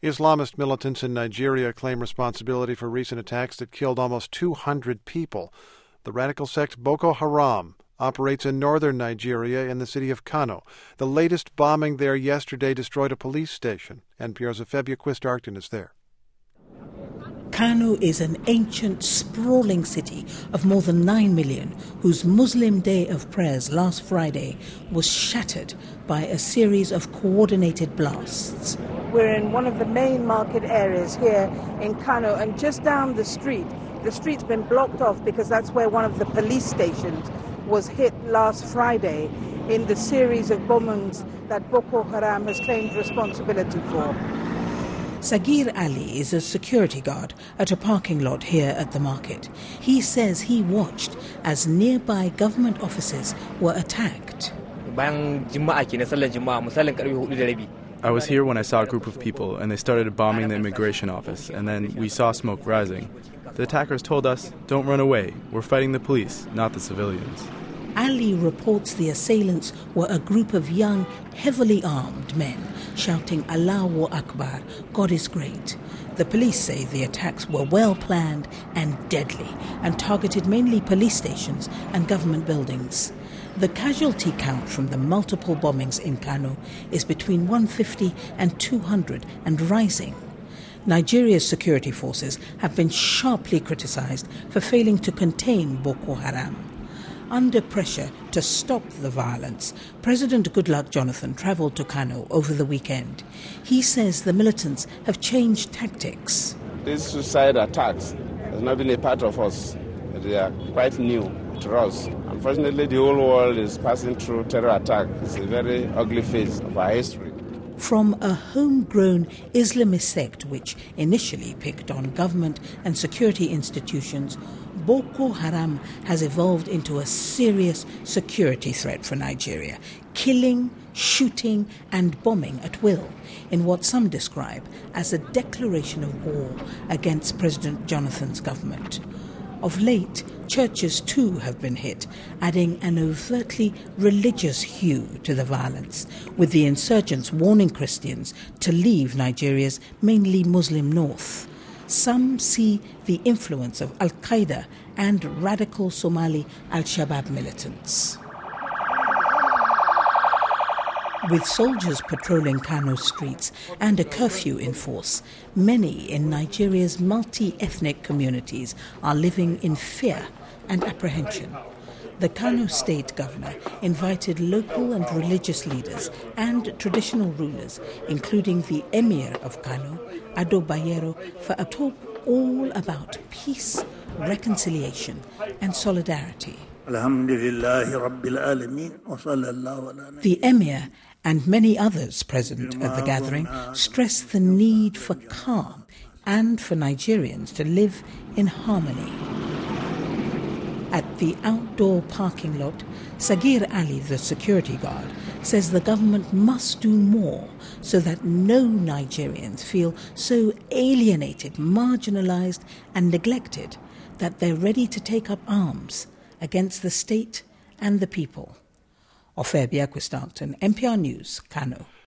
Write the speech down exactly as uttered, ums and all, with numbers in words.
Islamist militants in Nigeria claim responsibility for recent attacks that killed almost two hundred people. The radical sect Boko Haram operates in northern Nigeria in the city of Kano. The latest bombing there yesterday destroyed a police station. N P R's Afebia Quist-Arcton is there. Kano is an ancient, sprawling city of more than nine million, whose Muslim day of prayers last Friday was shattered by a series of coordinated blasts. We're in one of the main market areas here in Kano, and just down the street, the street's been blocked off because that's where one of the police stations was hit last Friday in the series of bombings that Boko Haram has claimed responsibility for. Sagir Ali is a security guard at a parking lot here at the market. He says he watched as nearby government offices were attacked. I was here when I saw a group of people and they started bombing the immigration office, and then we saw smoke rising. The attackers told us, "Don't run away. We're fighting the police, not the civilians." Ali reports the assailants were a group of young, heavily armed men shouting Allahu Akbar, God is great. The police say the attacks were well planned and deadly and targeted mainly police stations and government buildings. The casualty count from the multiple bombings in Kano is between one hundred fifty and two hundred and rising. Nigeria's security forces have been sharply criticized for failing to contain Boko Haram. Under pressure to stop the violence, President Goodluck Jonathan travelled to Kano over the weekend. He says the militants have changed tactics. These suicide attacks have not been a part of us. They are quite new to us. Unfortunately, the whole world is passing through terror attack. It's a very ugly phase of our history. From a homegrown Islamist sect which initially picked on government and security institutions, Boko Haram has evolved into a serious security threat for Nigeria, killing, shooting and bombing at will in what some describe as a declaration of war against President Jonathan's government. Of late, churches too have been hit, adding an overtly religious hue to the violence, with the insurgents warning Christians to leave Nigeria's mainly Muslim north. Some see the influence of Al-Qaeda and radical Somali Al-Shabaab militants. With soldiers patrolling Kano streets and a curfew in force, many in Nigeria's multi-ethnic communities are living in fear and apprehension. The Kano state governor invited local and religious leaders and traditional rulers, including the emir of Kano, Ado Bayero, for a talk all about peace, reconciliation and solidarity. The emir and many others present at the gathering stressed the need for calm and for Nigerians to live in harmony. At the outdoor parking lot, Sagir Ali, the security guard, says the government must do more so that no Nigerians feel so alienated, marginalized and neglected that they're ready to take up arms against the state and the people. Afebia Quist-Arcton, N P R News, Kano.